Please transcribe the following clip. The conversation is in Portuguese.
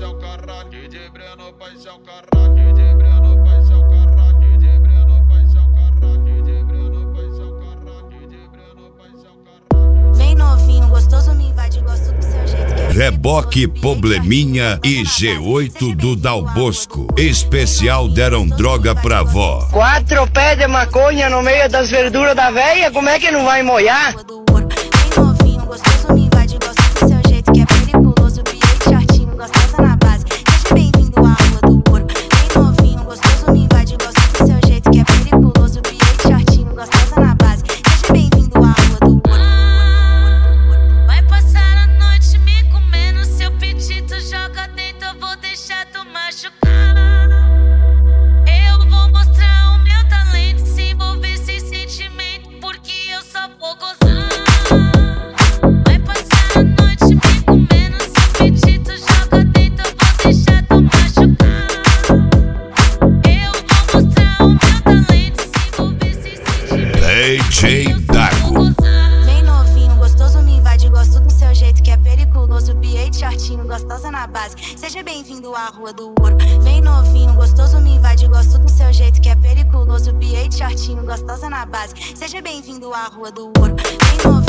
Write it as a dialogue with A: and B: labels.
A: ser o caralho. DJ Breno vai ser o caralho. DJ Breno vai ser o caralho. DJ Breno vai ser o caralho. DJ Breno vai ser o caralho. DJ Breno vai ser o caralho.
B: Vem novinho, gostoso, me invade, gosto do seu jeito que é
C: Reboque, Probleminha e G8 do Dal Bosco. Especial deram droga pra vó.
D: 4 pés de maconha no meio das verduras da véia, como é que não vai molhar?
B: Vem novinho, gostoso, me invade, gosto do seu jeito que é periculoso. Piei shortinho, gostosa na base. Seja bem-vindo à Rua do Ouro. Vem novinho, gostoso, me invade, gosto do seu jeito que é periculoso. Piei shortinho, gostosa na base. Seja bem-vindo à Rua do Ouro.
E: Vai passar a noite me comendo. Seu apetite joga dentro, eu vou deixar tu machucar. Eu vou mostrar o meu talento, se envolver sem sentimento, porque eu só vou gozar. Vai passar a noite me comendo. Seu apetite joga dentro, eu vou deixar tu machucar. Eu vou mostrar o meu talento, se envolver sem sentimento,
C: DJ Dago.
B: Vem novinho, gostoso, me invade, gosto do seu jeito que é periculoso. Piei shortinho, gostosa na base. Seja bem-vindo à Rua do Ouro. Vem novinho, gostoso, me invade, gosto do seu jeito que é periculoso. Piei shortinho, gostosa na base. Seja bem-vindo à Rua do Ouro. Vem novinho.